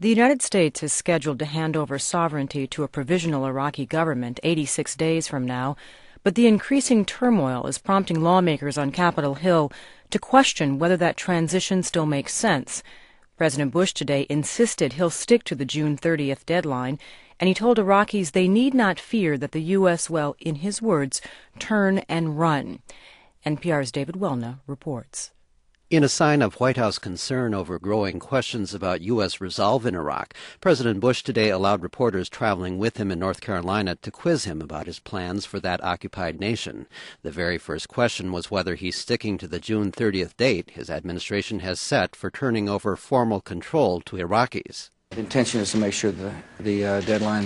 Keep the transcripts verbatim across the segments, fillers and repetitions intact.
The United States is scheduled to hand over sovereignty to a provisional Iraqi government eighty-six days from now, but the increasing turmoil is prompting lawmakers on Capitol Hill to question whether that transition still makes sense. President Bush today insisted he'll stick to the June thirtieth deadline, and he told Iraqis they need not fear that the U S will, in his words, turn and run. N P R's David Welna reports. In a sign of White House concern over growing questions about U S resolve in Iraq, President Bush today allowed reporters traveling with him in North Carolina to quiz him about his plans for that occupied nation. The very first question was whether he's sticking to the June thirtieth date his administration has set for turning over formal control to Iraqis. The intention is to make sure the, the uh, deadline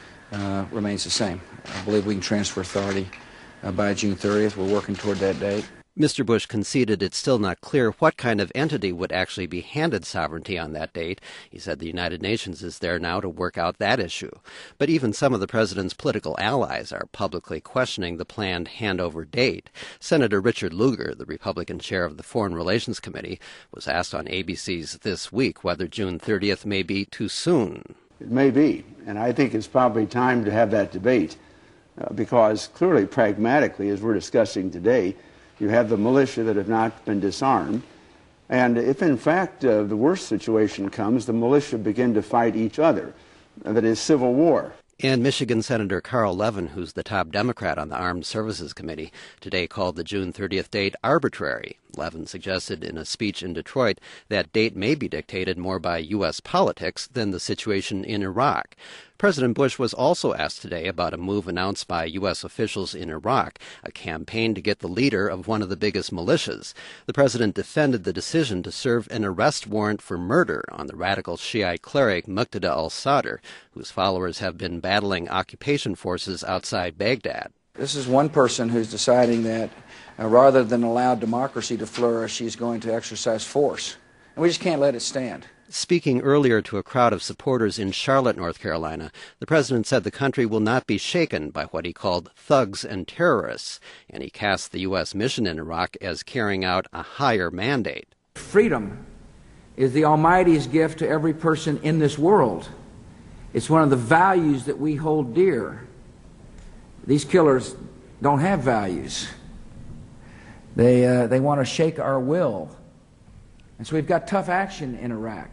uh, remains the same. I believe we can transfer authority uh, by June thirtieth. We're working toward that date. Mister Bush conceded it's still not clear what kind of entity would actually be handed sovereignty on that date. He said the United Nations is there now to work out that issue. But even some of the president's political allies are publicly questioning the planned handover date. Senator Richard Lugar, the Republican chair of the Foreign Relations Committee, was asked on A B C's This Week whether June thirtieth may be too soon. It may be, and I think it's probably time to have that debate uh, because clearly, pragmatically, as we're discussing today, you have the militia that have not been disarmed. And if, in fact, uh, the worst situation comes, the militia begin to fight each other. Uh, that is civil war. And Michigan Senator Carl Levin, who's the top Democrat on the Armed Services Committee, today called the June thirtieth date arbitrary. Levin suggested in a speech in Detroit that date may be dictated more by U S politics than the situation in Iraq. President Bush was also asked today about a move announced by U S officials in Iraq, a campaign to get the leader of one of the biggest militias. The president defended the decision to serve an arrest warrant for murder on the radical Shiite cleric Muqtada al-Sadr, whose followers have been battling occupation forces outside Baghdad. This is one person who's deciding that uh, rather than allow democracy to flourish, he's going to exercise force. And we just can't let it stand. Speaking earlier to a crowd of supporters in Charlotte, North Carolina, the president said the country will not be shaken by what he called thugs and terrorists, and he cast the U S mission in Iraq as carrying out a higher mandate. Freedom is the Almighty's gift to every person in this world. It's one of the values that we hold dear. These killers don't have values. They, uh, they want to shake our will. And so we've got tough action in Iraq.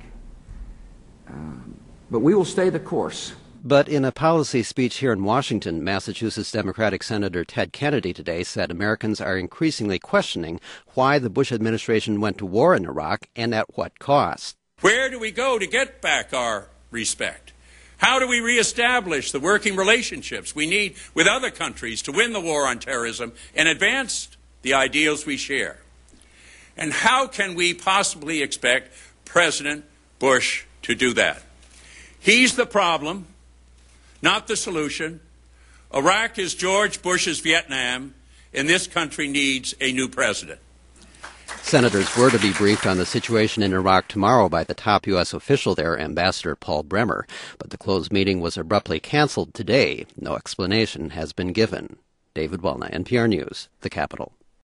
Um, but we will stay the course. But in a policy speech here in Washington, Massachusetts Democratic Senator Ted Kennedy today said Americans are increasingly questioning why the Bush administration went to war in Iraq and at what cost. Where do we go to get back our respect? How do we reestablish the working relationships we need with other countries to win the war on terrorism and advance the ideals we share? And how can we possibly expect President Bush to do that? He's the problem, not the solution. Iraq is George Bush's Vietnam, and this country needs a new president. Senators were to be briefed on the situation in Iraq tomorrow by the top U S official there, Ambassador Paul Bremer, but the closed meeting was abruptly canceled today. No explanation has been given. David Welna, N P R News, the Capitol.